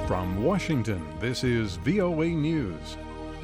From Washington, this is VOA News.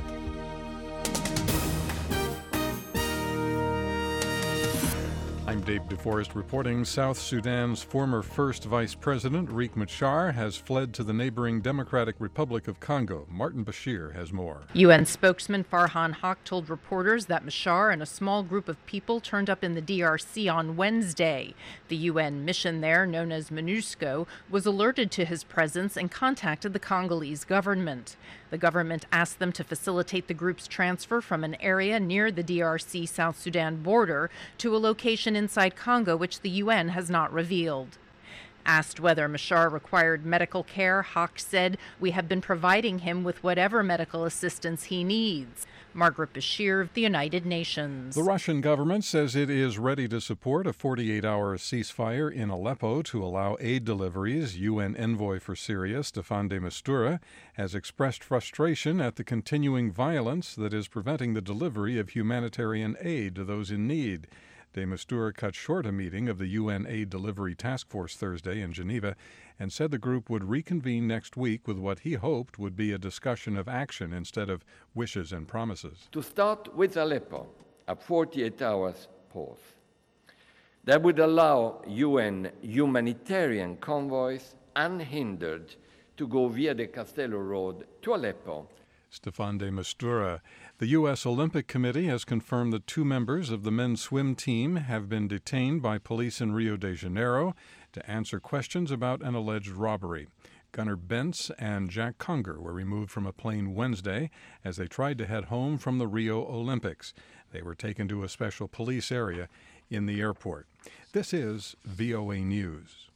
I'm Dave DeForest reporting. South Sudan's former first vice president, Riek Machar, has fled to the neighboring Democratic Republic of Congo. Martin Bashir has more. UN spokesman Farhan Haq told reporters that Machar and a small group of people turned up in the DRC on Wednesday. The UN mission there, known as MONUSCO, was alerted to his presence and contacted the Congolese government. The government asked them to facilitate the group's transfer from an area near the DRC-South Sudan border to a location inside Congo, which the UN has not revealed. Asked whether Machar required medical care, Haq said, "We have been providing him with whatever medical assistance he needs." Margaret Bashir of the United Nations. The Russian government says it is ready to support a 48-hour ceasefire in Aleppo to allow aid deliveries. UN envoy for Syria, Staffan de Mistura, has expressed frustration at the continuing violence that is preventing the delivery of humanitarian aid to those in need. De Mistura cut short a meeting of the UN Aid Delivery Task Force Thursday in Geneva and said the group would reconvene next week with what he hoped would be a discussion of action instead of wishes and promises. To start with Aleppo, a 48-hour pause. That would allow UN humanitarian convoys unhindered to go via the Castello Road to Aleppo. Staffan de Mistura. The U.S. Olympic Committee has confirmed that 2 members of the men's swim team have been detained by police in Rio de Janeiro to answer questions about an alleged robbery. Gunnar Bentz and Jack Conger were removed from a plane Wednesday as they tried to head home from the Rio Olympics. They were taken to a special police area in the airport. This is VOA News.